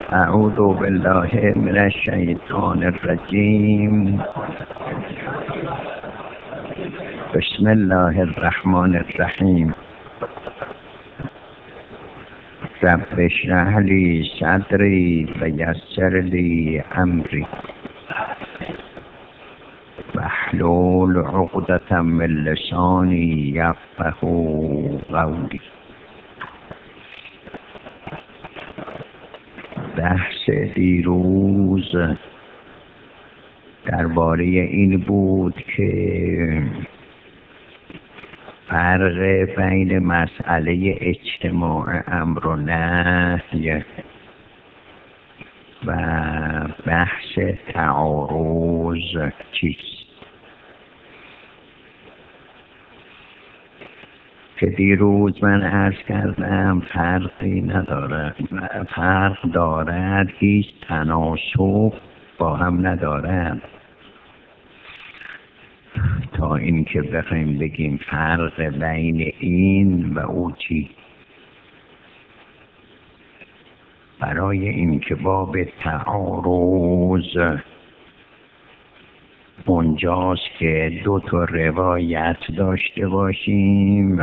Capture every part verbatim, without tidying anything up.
اعوذ بالله من الشیطان الرجیم. بسم الله الرحمن الرحیم. رب اشرح لی صدری و یسر لی امری واحلل عقدة من لسانی یفقهوا قولی. بحث دیروز درباره این بود که فرق بین مسئله اجتماع امر و نهی و بحث تعارض چیست. که دیروز من عرض کردم فرقی نداره، فرق دارد، هیچ تناسب با هم ندارد. تا اینکه بخوایم بگیم فرق بین این و او چی. برای اینکه باب تعارض اونجاست که دو تا روایت داشته باشیم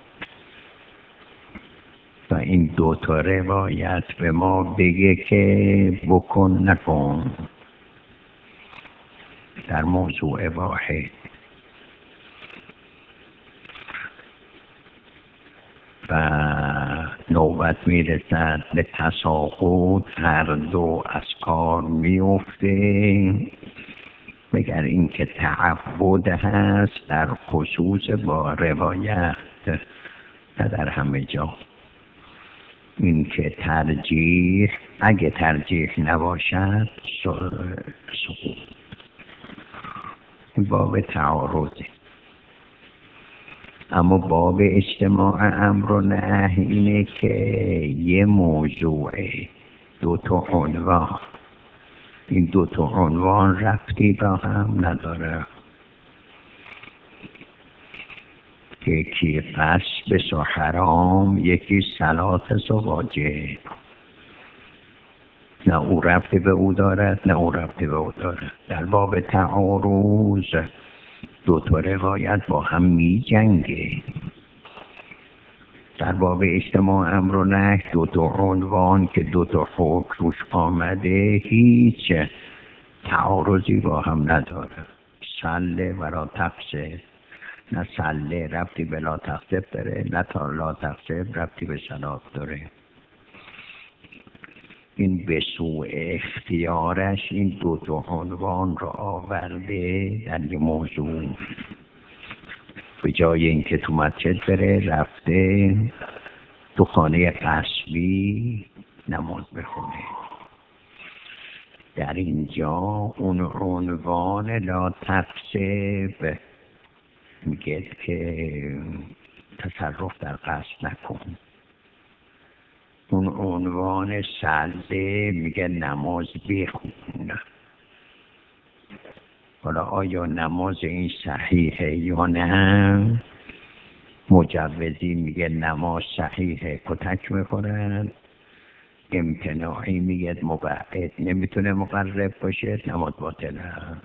و این دو تا روایت به ما بگه که بکن نکن در موضوع واحد. و نوبت میرسد به تساقط، هر دو از کار میفته، مگر اینکه تعبد هست در خصوص با روایت، نه در همه جا. این که ترجیح، اگه ترجیح نباشد سقوط. این باب تعارضه. اما باب اجتماع امر و نهی اینه که یه موضوعه، دو تا عنوان، این دو تا عنوان ربطی با هم نداره. یکی غصب و حرام، یکی صلات و واجب. نه او ربطی به او دارد، نه او ربطی به او دارد. در باب تعارض دو تا روایت با هم می جنگه. در باب اجتماع امر و نهی دو تا عنوان که دو تا حکم روش آمده هیچ تعارضی با هم نداره. سله و لا تقصر، نه سله ربطی به لا تقصر داره، نه تا لا تقصر ربطی به صلات داره. این به سوء اختیارش این دو تا عنوان رو آورده در یه موضوع. به جای اینکه تو مسجد بره رفته تو خانه قصبی نماز بخونه. در اینجا اون عنوان لا تقصب میگه که تصرف در قصد نکن. اون عنوان سلده میگه نماز بخون. حالا آیا نماز این صحیحه یا نه؟ مجوزی میگه نماز صحیحه، کتک میخورن. امتناعی میگه مبعد نمیتونه مقرب باشه، نماز باطله.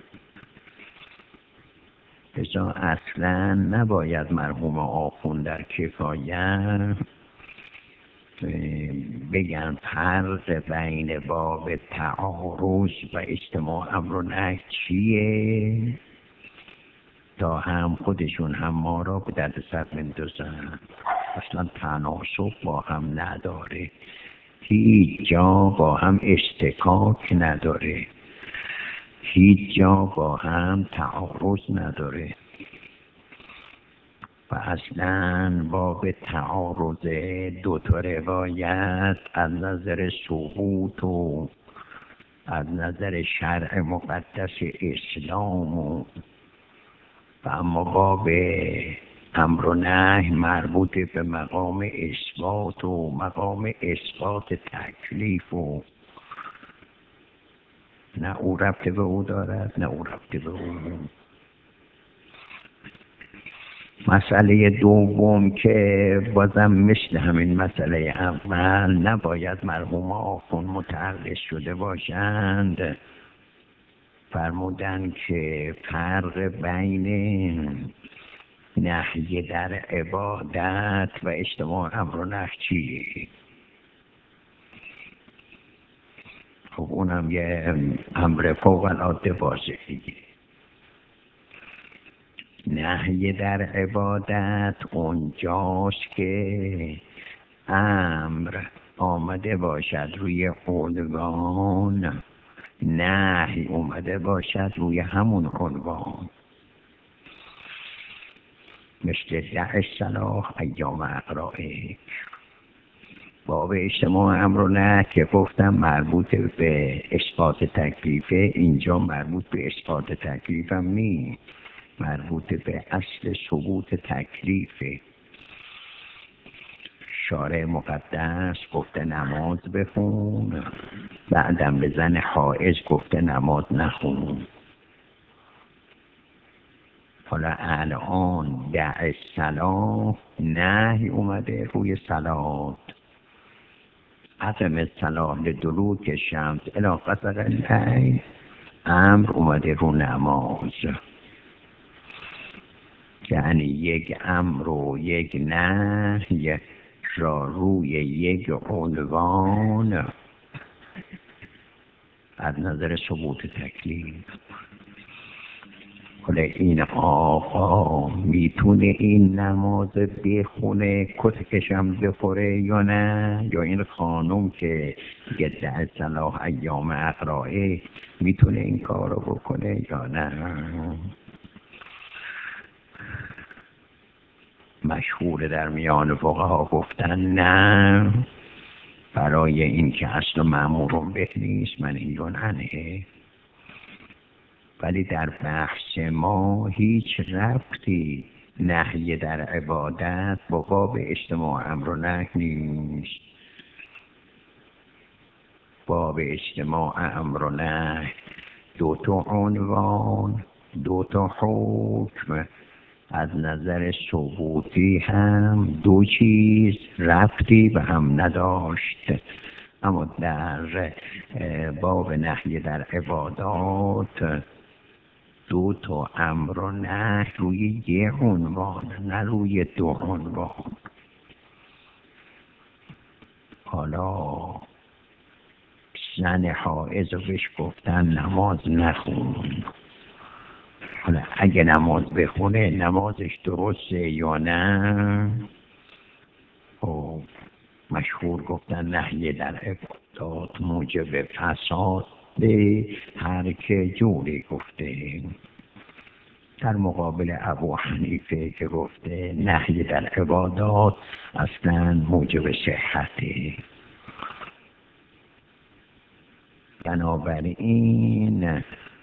بسا اصلا نباید مرحوم آخوند در کفایت بگن فرق بین باب تعارض و اجتماع امر و نهی چیه تا هم خودشون هم ما را به درد سر بندازن. اصلا تناسب با هم نداره، هیچ جا با هم اشتکاک نداره، هیچ جا با هم تعارض نداره. و اصلا باب تعارض دو تا روایت از نظر ثبوت و از نظر شرع مقدس اسلام و و اما باب امر و نهی مربوط به مقام اثبات و مقام اثبات تکلیف و نه او ربط به او دارد، نه او ربط به او. مسئله دوم که بازم مثل همین مسئله اول نباید مرحوم آخوند متعرض شده باشند. فرمودن که فرق بین نهی در عبادت و اجتماع امر و نهی چیه؟ خب اونم یه امر فوق العاده واضحه. نهی در عبادت اونجاست که امر آمده باشد روی عنوان، نهی اومده باشد روی همون عنوان. مثل دع الصلاة ایام اقرائک. باب اجتماع امر و نهی که گفتم مربوط به اثبات تکلیفه، اینجا مربوط به اثبات تکلیف هم نیست، مربوط به اصل ثبوت تکلیفه. شارع مقدس گفته نماز بخون، بعدم به زن حائض گفته نماز نخون. حالا الان دع الصلاة نهی اومده روی صلات. اقم الصلاة لدلوک الشمس الی غسق اللیل، امر اومده رو نماز. یعنی یک امر و یک نهی را روی یک عنوان از نظر ثبوت تکلیف. حالا این آقا میتونه این نماز بخونه کتکشم بخوره یا نه؟ یا این خانم که دع الصلاة ایام اقرائک میتونه این کار رو بکنه یا نه؟ مشهور در میان فقها گفتن نه، برای این که اصل مأمورون به نیست من این رو ننه. ولی در بحث ما هیچ ربطی نهی در عبادت با باب اجتماع امر و نهی نیست. باب اجتماع امر و نهی دو تا عنوان، دو تا حکم، از نظر ثبوتی هم دو چیز ربطی به هم نداشت. اما در باب نهی در عبادات دو تا امر و نهی روی یه عنوان، نه روی دو عنوان. حالا زن حائض رو بهش گفتن نماز نخون. حالا اگه نماز بخونه نمازش درسته یا نه؟ خب مشهور گفتن نهی در عبادات موجب فساد به هر که جوری گفته. در مقابل ابو حنیفه که گفته نهی در عبادات اصلا موجب صحته. بنابراین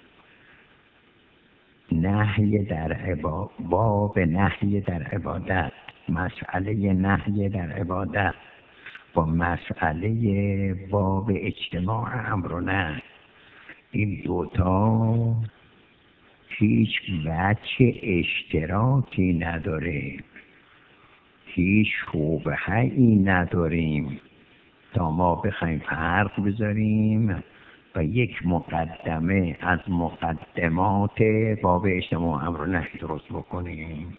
نهی در عبادت، باب نهی در عبادت، مسئله نهی در عبادت با مسئله باب اجتماع امر و نهی، این دوتا هیچ وجه اشتراکی نداره، هیچ شبهه‌ای نداریم تا ما بخوایم فرق بذاریم و یک مقدمه از مقدمات باب اجتماع امر و نهی درست بکنیم.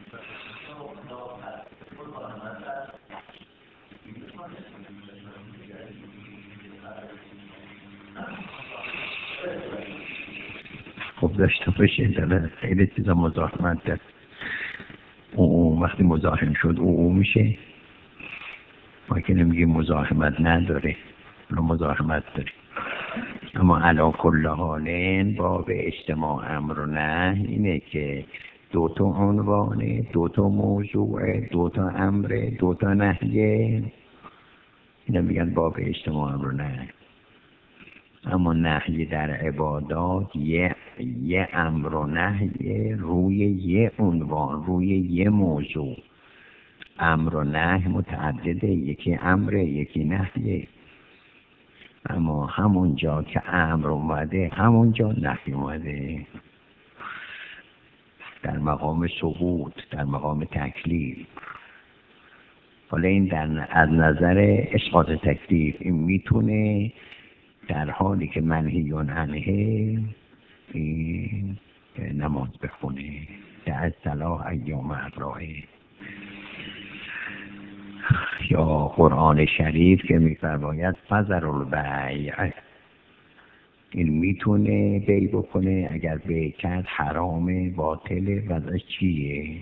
خب داشته باشه داره خیلی چیزا مزاحمت داره. او وقتی مزاحم شد او او میشه. ما که نمیگیم مزاحمت نداره، رو مزاحمت داره. اما علا کل حالین باب اجتماع امر و نهی اینه که دو تا عنوانه، دو تا موضوعه، دو تا امره، دو تا نهیه. اینا میگن باب اجتماع امر و نهی. اما نهی در عبادات یه یه امر و نهی روی یه عنوان، روی یه موضوع. امر و نهی متعدده، یکی امره یکی نهیه. اما همون جا که امر اومده همون جا نهی اومده. در مقام ثبوت، در مقام تکلیف. حالا این در از نظر اسقاط تکلیف این میتونه در حالی که منهی عنه این نماز بخونه در صلاح ایام اقرائه. یا قرآن شریف که میفرماید فذروا البیع، این میتونه بیع بکنه، اگر بیع کرد حرام باطله. وضعش چیه؟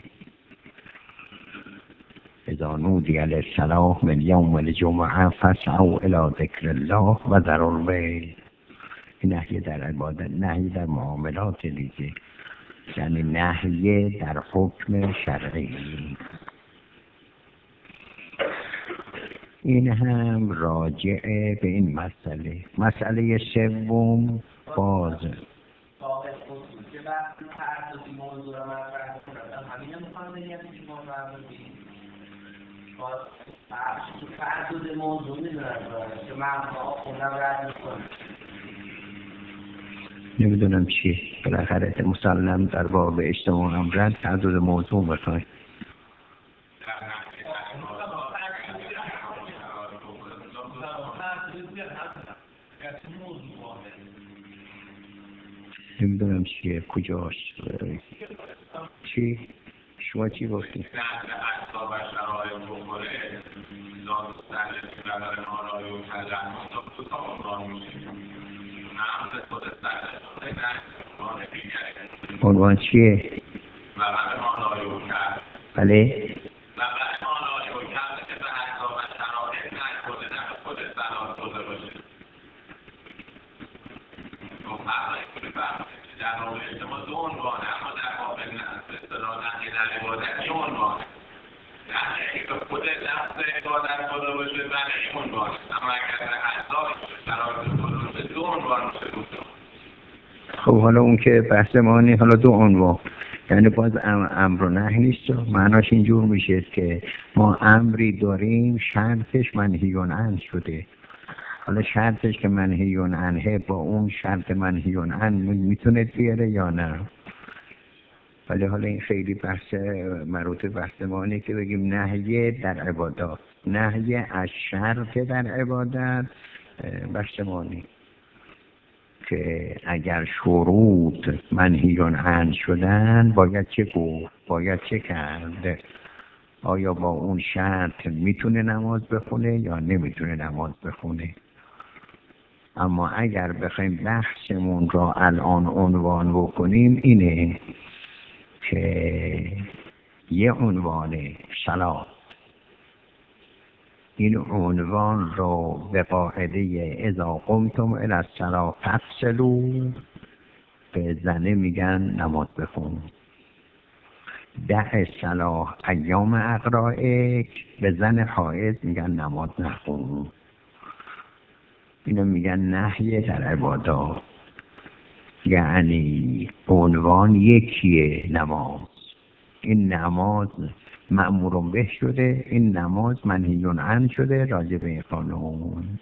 اذا نودی للصلاة من یوم الجمعه فاسعوا الی ذکر الله و ذروا البیع. این نهی در عبادت، نهی در معاملات دیگه، یعنی نهی در حکم شرعی. این هم راجع به این مسئله. مسئله سوم باز نمیدونم چیه، بالاخره مسلم در باب اجتماع امرن تعدد موضوع بخواهیم. نمیدونم چیه، کجاش، چی؟ شما چی گفتی؟ عنوان چیه؟ بله؟ خب حالا اون که بحث ما نی، حالا دو عنوان، یعنی باز امر و نهی نیست. معناش اینجور میشه که ما امری داریم شرطش منهی عنه شده. حالا شرطش که منهی عنه با اون شرط منهی عنه میتونه بیاره یا نه. ولی حالا این خیلی بحث مربوط بحث ما اینه که بگیم نهی در عبادات، نهی از شرط در عبادت بحث ما نیست که اگر شروط منهی عنه شدن باید چه گفت، باید چه کرد. آیا با اون شرط میتونه نماز بخونه یا نمیتونه نماز بخونه. اما اگر بخوایم بحثمون را الان عنوان بکنیم اینه که یه عنوان صلاة، این عنوان رو به قاعده اذا قمتم الی الصلاة فاغسلوا به زنه میگن نماز بخون. دع الصلاة ایام اقرائک به زن حائض میگن نماز نخون. اینو میگن نهی در عبادات، یعنی عنوان یکیه نماز. این نماز مأمور به شده، این نماز منهی عنه شده راجع به این قانون.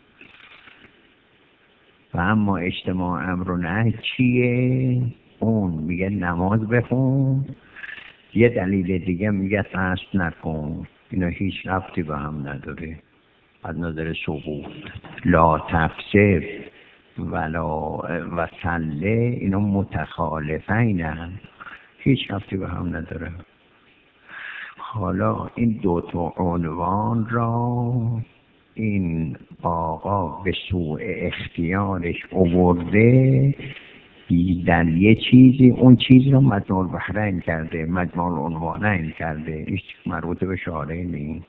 و اما اجتماع امر و نهی چیه؟ اون میگه نماز بخون، یه دلیل دیگه میگه قصد نکن. اینا هیچ ربطی به هم نداره از نظر ثبوت. لا تفسر ولا و صله اینا متخالفینن، هیچ ربطی به هم نداره. حالا این دو تا عنوان را این آقا به سوء اختیارش آورده در یه چیزی، اون چیز رو مجموع البحرین کرده، مجموع العنوانین کرده، هیچ مربوط به شارع نیست.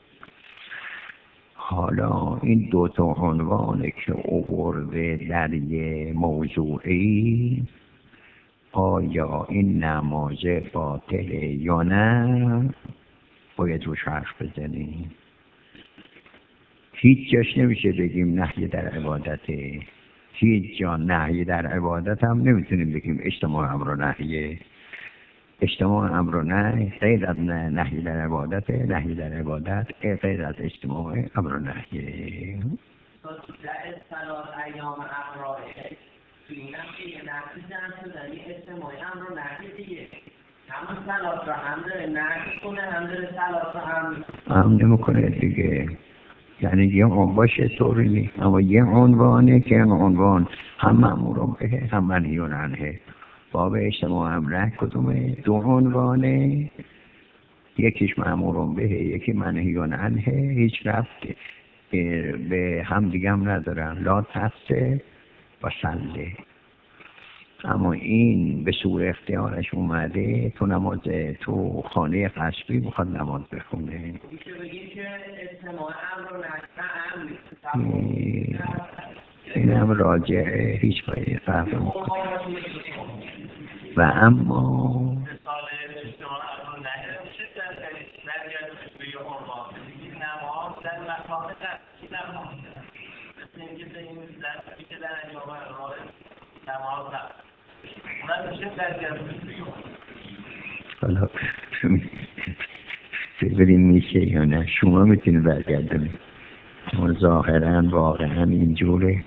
حالا این دو تا عنوانه که آورده در یه موضوعی، آیا این نماز باطله یا نه باید روش حرف بزنیم. هیچ جاش نمیشه بگیم نهی در عبادته، هیچ جا نهی در عبادت هم نمیتونیم بگیم اجتماع امر و نهیه. اجتماع امر و نهی غیر از نهی در عبادت، نهی در عبادت غیر از اجتماع امر و نهیه. در صلاة ایام اقرائه توی این هم که یه نفسی جمع شدن یه اجتماع امر و نهی دیگه، همون سلات را هم داره نقش کنه هم داره سلات را هم هم نمیکنه دیگه. یعنی یه باشه طوری نیست، اما یه عنوانه که این عنوان هم مأمورون به هم منهیون عنه. باب اجتماع امره کدومه؟ دو عنوانه، یکیش مأمورون به یکی منهیون عنه، هیچ رفت به هم دیگه هم ندارن، لا تفسه و سله. اما این به صور اختیارش اومده تو نماز تو خانه قصبی بخواد نماز بخونه. میشه بگیم که اجتماع امر و نهی نیست. این هم راجعه هیچ باید فرق نمی‌کنه. و اما حالا ببینیم میشه یا نه. شما میتونید برگردونید. ظاهرا واقعا اینجوره.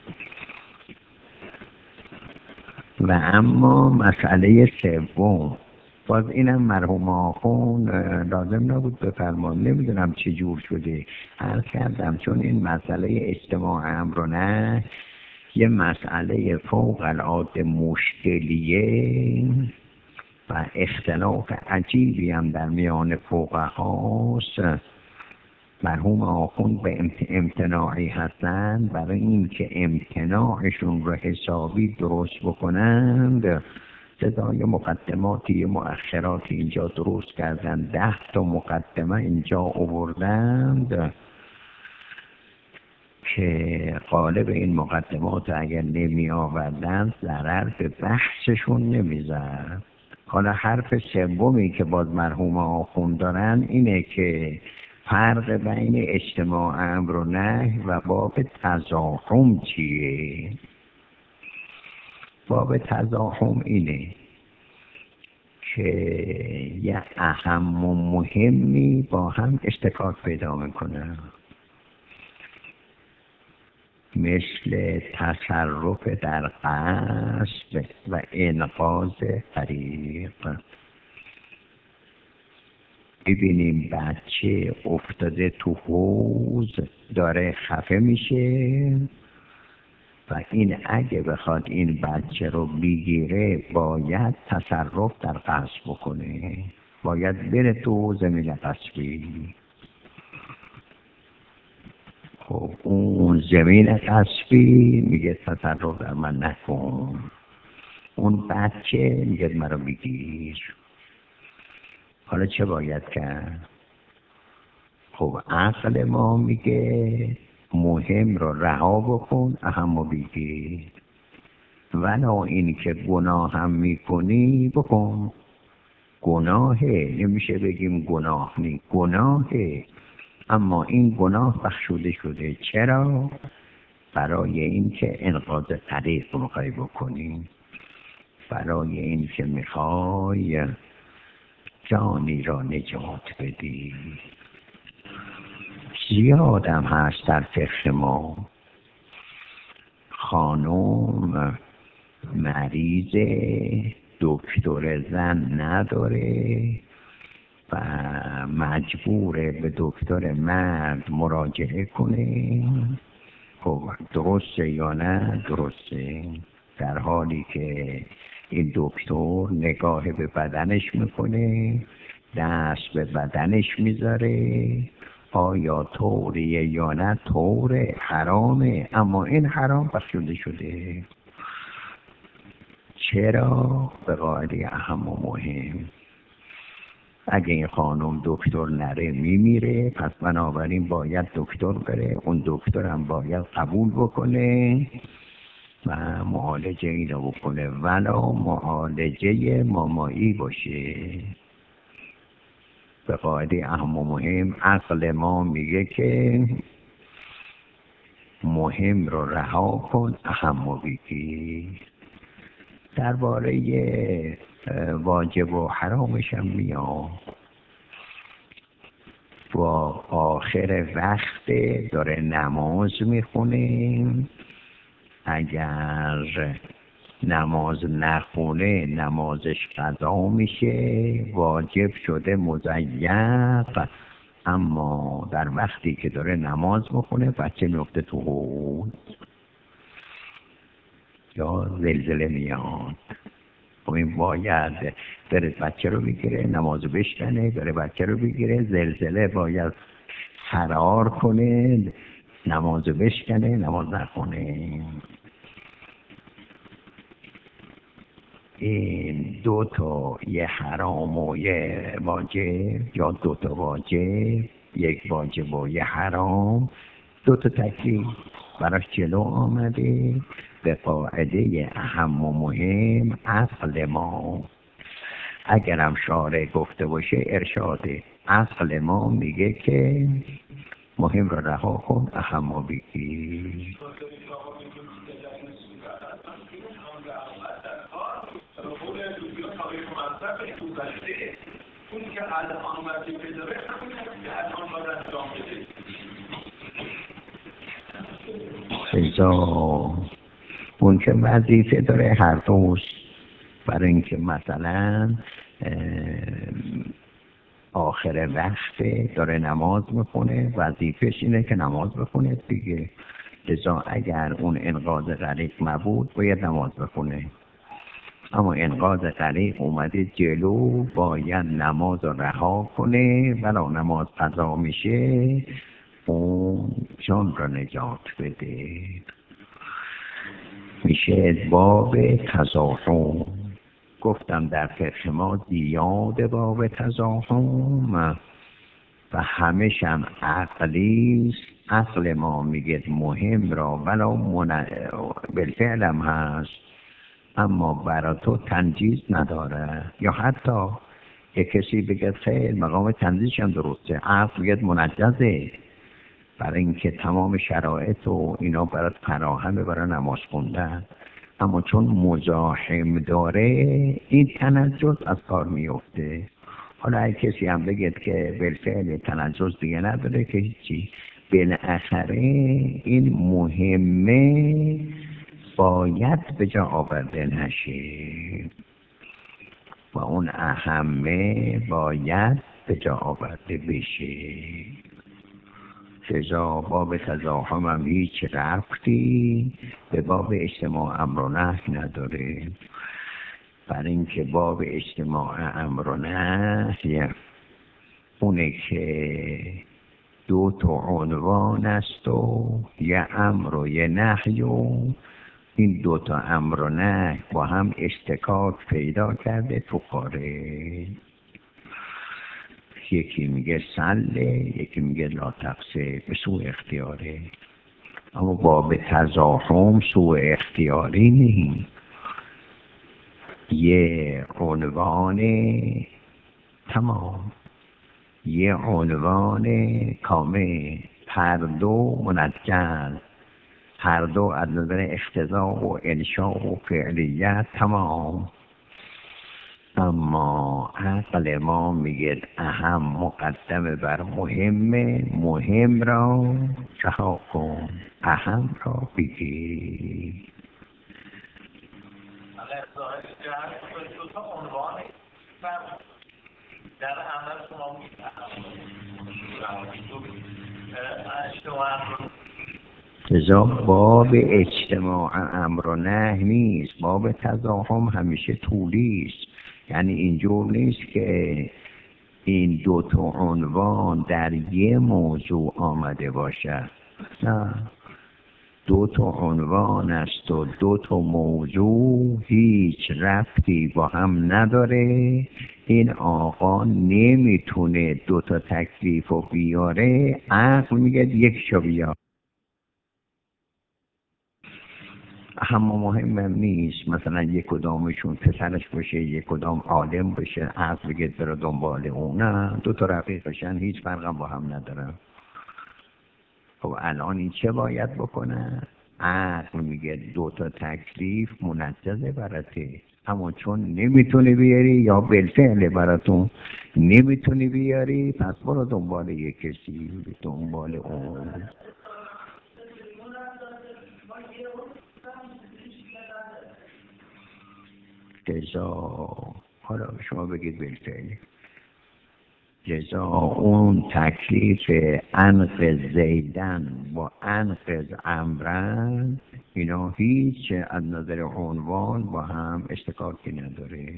و اما مسئله سوم، باز اینم مرحوم آخون لازم نبود بفرمان، نمیدونم چه جور شده عرض کردم، چون این مسئله اجتماع امر و نهی یه مسئله فوق العاده مشکلیه و اختلاف عجیبی هم در میان فقهاست. مرحوم آخوند به امتناعی هستند، برای این که امتناعشون رو حسابی درست بکنند صدای مقدماتی مؤخراتی اینجا درست کردن، ده تا مقدمه اینجا آوردند که غالب این مقدمات اگر نمی آوردن ضرر به بحثشون نمی زد. حالا حرف سومی که باز مرحوم آخوند دارن اینه که فرق بین اجتماع امر و نهی و باب تزاحم چیه؟ باب تزاحم اینه که یه اهم و مهمی با هم اشتراک پیدا میکنه، مثل تصرف در قصد و انقاذ طریق. ببینیم بچه افتاده تو حوض داره خفه میشه و این اگه بخواد این بچه رو بگیره باید تصرف در قصد بکنه، باید بره تو زمین قصبی. خب اون زمین قصبی میگه تصرف در من نکن، اون بچه میگه مرا بگیر. حالا چه باید کرد؟ خب عقل ما میگه مهم رو رها بکن، اهم رو بگیر. ولی این که گناه هم میکنی بکن. گناهه، نمیشه بگیم گناه نی، گناهه، اما این گناه بخشوده شده. چرا؟ برای این که انقاذ طریق رو میخوای بکنی، برای این که میخوای جانی را نجات بدی. زیادم هست در فقه ما خانم مریض دکتر زن نداره و مجبوره به دکتر مرد مراجعه کنه. خب درسته یا نه؟ درسته، در حالی که این دکتر نگاه به بدنش میکنه، دست به بدنش میذاره، آیا طوریه یا نه طوره، حرامه، اما این حرام بخشوده شده. چرا؟ به قاعده اهم و مهم. اگه این خانم دکتر نره میمیره، پس بنابراین باید دکتر بره، اون دکتر هم باید قبول بکنه و معالجه اینو بکنه، ولو معالجه مامایی باشه. به قاعده اهم و مهم عقل ما میگه که مهم رو رها کن، اهم رو بگیر. درباره واجب و حرامش هم میاد. با آخر وقت داره نماز میخونه، اگر نماز نخونه نمازش قضا میشه، واجب شده مضیق، اما در وقتی که داره نماز بخونه بچه میفته تو حوض یا زلزله میاد. خب این باید بره بچه رو بگیره، نماز بشکنه، بره بچه رو بگیره، زلزله باید فرار کنه، نماز بشکنه، نماز نخونه. این دو تا، یه حرام و یه واجب، یا دو تا واجب، یک واجب و یه حرام، دو تا تکلیف براش جلو آمده به قاعده اهم و مهم عقل ما. اگرم شارع گفته باشه ارشاده، عقل ما میگه که مهم رو رها کن، اهم رو بگیر. اون که الان وظیفه داره همون که الان باید انجام بده. ازا اون که وظیفه داره هر روز، برای اینکه مثلا آخر وقت داره نماز میخونه، وظیفهش اینه که نماز بخونه دیگه. لذا اگر اون انقاذ غریق نبود باید نماز بخونه، اما انقاذ غریق اومده جلو، باید نماز رو رها کنه، ولی نماز قضا میشه اون جان را نجات بده. میشه باب تزاحم. گفتم در فقه ما زیاد باب تزاحم و همش هم عقلیست. عقل ما میگه مهم را ولو من... بالفعل هم هست، اما برا تو تنجیز نداره. یا حتی یک کسی بگه خیر مقام تنجیزش هم درسته، عقل بگه منجزه، برای اینکه تمام شرایط و اینا برات فراهمه برای نماز خوندن، اما چون مزاحم داره این تنجز از کار میفته. حالا اگه کسی هم بگه که بالفعل تنجز دیگه نداره که هیچی، بالاخره این مهمه باید به جا آورده نشه و اون اهمه باید به جا آورده بشه. لذا باب تزاحم هم هیچ ربطی به باب اجتماع امر و نهی نداره، برای اینکه باب اجتماع امر و نهی اونه که دو تا عنوان است و یه امر و یه نهی، و این دو تا امر و نهی با هم اشتکاک پیدا کرده تو خارج. یکی میگه سله، یکی میگه لا تقصر، به سوء اختیاره. اما باب تزاحم سوء اختیاری نیست، یه عنوان تمام، یه عنوان کامل، هر دو منجز، هر دو از نظر اقتضا و انشا و فعلیت تمام. اما عقل ما میگه اهم مقدم بر مهمه، مهم را رها کن، اهم را بگیر. دو تا عنوان در عمل شما لذا باب اجتماع امر و نهی نیست، باب تزاحم همیشه طولی است. یعنی اینجور نیست که این دو تا عنوان در یه موضوع آمده باشد، نه، دو تا عنوان است و دو تا موضوع هیچ ربطی با هم نداره. این آقا نمیتونه دو تا تکلیف رو بیاره، عقل میگه یک شو بیار. اما مهم هم نیست مثلا یک کدامشون پسرش باشه، یک کدام عالم باشه، عقل بگه برو دنبال اون، نه، دو تا رفیقشن هیچ فرق هم با هم نداره. خب الان این چه باید بکنه؟ عقل میگه دو تا تکلیف منجزه براته، اما چون نمیتونی بیاری یا بالفعل براتون نمیتونی بیاری، پس برو دنبال یک کسی، دنبال اون. جزا حالا شما بگید بالفعل جزا اون تکلیف انقذ زیدن با انقذ امرن اینا هیچ از نظر عنوان با هم اشتکاکی نداره.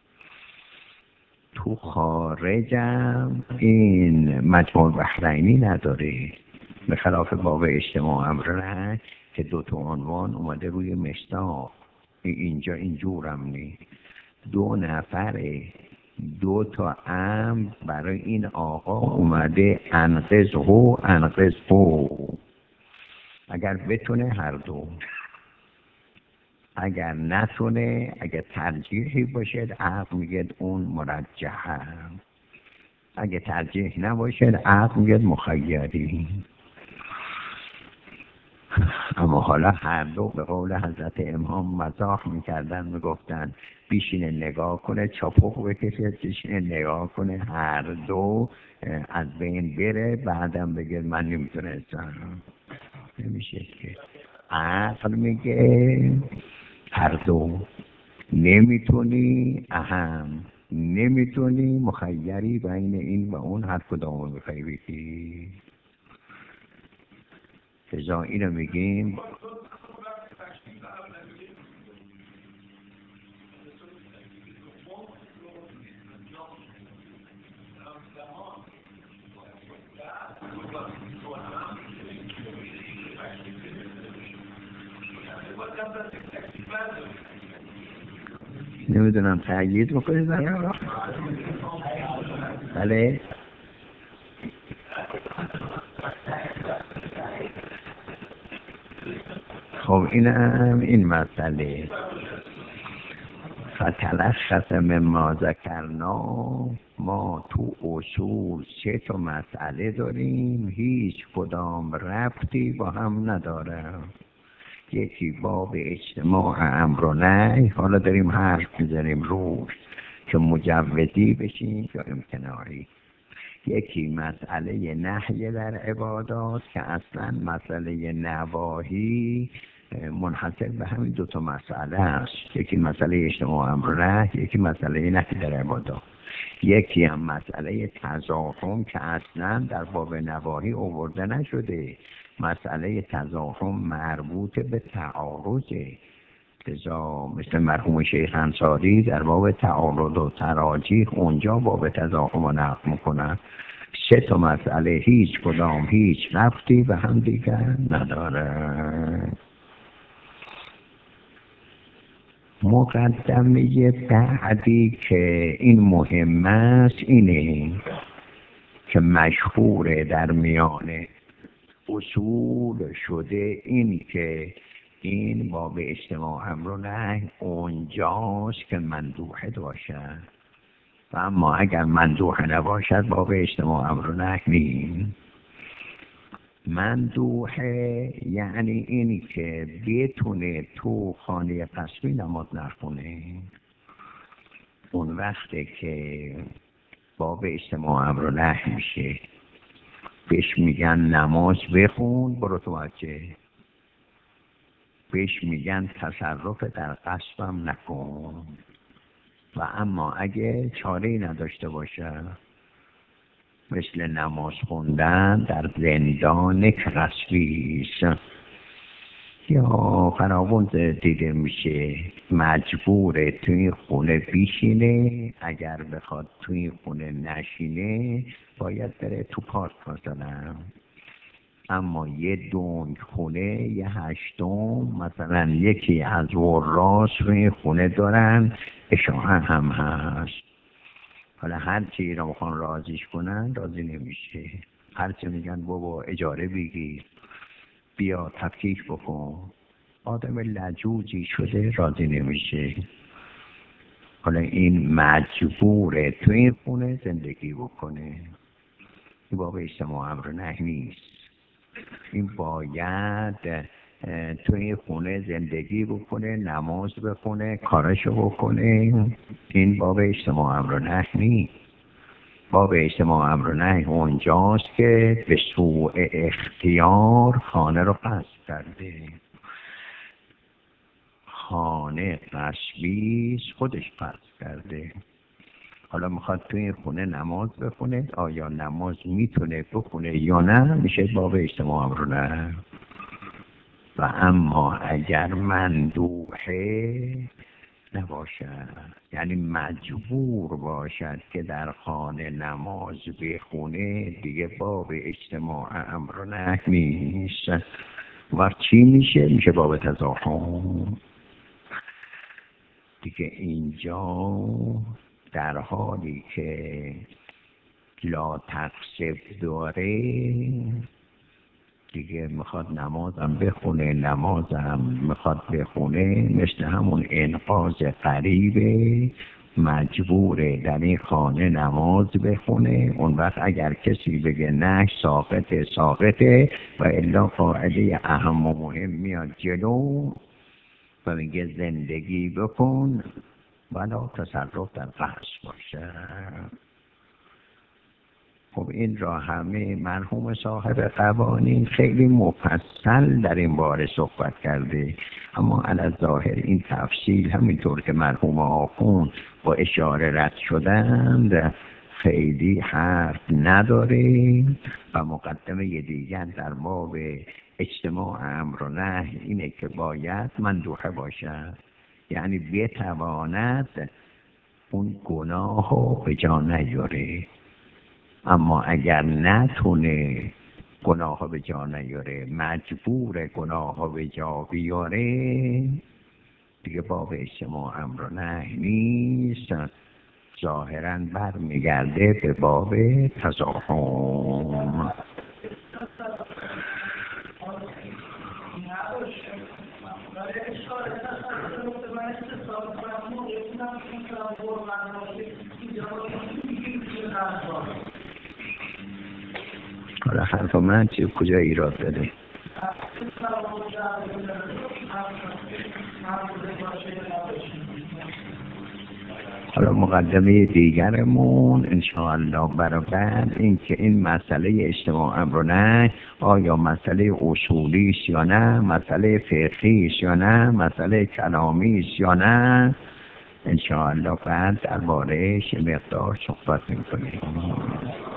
تو خارجم این مجموع بحرینی نداره، به خلاف باب اجتماع امرن که دو تا عنوان اومده روی مشتاق. اینجا اینجورم نی دو نفره دو تا امر برای این آقا اومده انقذ هو انقذ هو. اگر بتونه هر دو، اگر نتونه اگر ترجیحی باشد عقل میگه اون مرجحه، اگر ترجیح نباشد عقل میگه مخیری. اما حالا هر دو به قول حضرت امام مزاح میکردن میگفتن بیشینه نگاه کنه چاپخ بکشه، بیشینه نگاه کنه هر دو از بین بره، بعدم بگه من نمیتونستم. نمیشه که عقل میگه هر دو، نمیتونی اهم، نمیتونی مخیری بین این و اون، هر کدامو میخوای بگی. لذا اینو میگیم نمیدونم تأیید میکنید برای بله خب اینم این مسئله فتلخص مما ذکرنا. ما تو اصول سه تا مسئله داریم هیچ کدام ربطی با هم نداره. یکی باب اجتماع امر و نهی، حالا داریم حرف میزنیم روش که مجوزی بشیم یا امتناعی. یکی مسئله نهی در عبادات که اصلا مسئله نواهی منحصر به همین دو تا مسئله است. یکی مسئله اجتماع امر و نهی، یکی مسئله نهی در عبادات. یکی هم مسئله تزاحم که اصلا در باب نواهی آورده نشده. مسئله تزاحم مربوط به تعارضه. لذا مثل مرحوم شیخ انصاری در باب تعارض و تراجیح اونجا باب تزاحم رو نقل میکنن. سه تا مسئله هیچ کدام هیچ ربطی به هم دیگر نداره. مقدمه بعدی که این مهم است اینه که مشهور در میان اصول شده این که این باب اجتماع امر و نهی اونجاست که مندوحه باشد و اما اگر مندوحه نباشد باب اجتماع امر و نهی نیست. مندوحه یعنی اینی که بتونه تو خانه قصبی نماز نخونه، اون وقته که باب اجتماع امر و نهی میشه. بهش میگن نماز بخون برو تو بچه، بهش میگن تصرف در قصبم نکن. و اما اگه چاره‌ای نداشته باشه مثل نماز خوندن در زندان قصبی است یا فراوان دیده میشه مجبور توی خونه بیشینه، اگر بخواد توی خونه نشینه باید بره تو پارک مثلا. اما یه دونگ خونه یه هشتم مثلا یکی از وراس روی خونه دارن، اشاعه هم هست. حالا هر چی را بخوان راضیش کنن راضی نمیشه. هر چی میگن بابا اجاره بگیر بیا تفکیک بکن، آدم لجوجی شده راضی نمیشه. حالا این مجبوره توی این خونه زندگی بکنه. این باب اجتماع امر و نهی نیست. این باید توی این خونه زندگی بکنه، نماز بخونه، کارشو بکنه. این باب اجتماع امر و نهی نیست. باب اجتماع امر و نهی اونجاست که به سوء اختیار خانه رو قصد کرده. خانه خانه غصبی خودش فرض کرده. حالا میخواد توی این خونه نماز بخونه، آیا نماز میتونه بخونه یا نه، میشه باب اجتماع امر و نهی. و اما اگر مندوحه نباشد، یعنی مجبور باشد که در خانه نماز بخونه، دیگه باب اجتماع امر و نهی نیست. و چی میشه؟ میشه باب تزاحم. دیگه اینجا در حالی که لا تقصب داره، دیگه میخواد نمازم بخونه، نمازم میخواد بخونه، مثل همون انقاذ قریبه، مجبوره در این خانه نماز بخونه. اون وقت اگر کسی بگه نه ساقطه ساقطه، و الا قاعده اهم و مهم میاد جلو و میگه زندگی بکن ولی تصرف در قصد باشه. خب این را همه مرحوم صاحب قوانین خیلی مفصل در این باره صحبت کرده، اما علی ظاهر این تفصیل همینطور که مرحوم آخوند با اشاره رد شدند خیلی حرف نداره. و مقدمه دیگر در باب اجتماع امر و نهی اینه که باید مندوحه باشد، یعنی بتواند اون گناه رو به جا نیاره. اما اگر نتونه گناه ها به جا نیاره، مجبور گناه ها به جا بیاره، دیگه باب اجتماع امر و نهی نیست، ظاهراً برمیگرده به باب تزاحم. حالا حرف من چی کجا ایراد داره؟ حالا مقدمه دیگرمون انشاءالله برای بعد این که این مسئله اجتماع امر و نهی آیا مسئله اصولی است یا نه، مسئله فقهی است یا نه، مسئله کلامی است یا نه، انشاءالله بعد درباره‌اش مقدار صحبت می‌کنیم.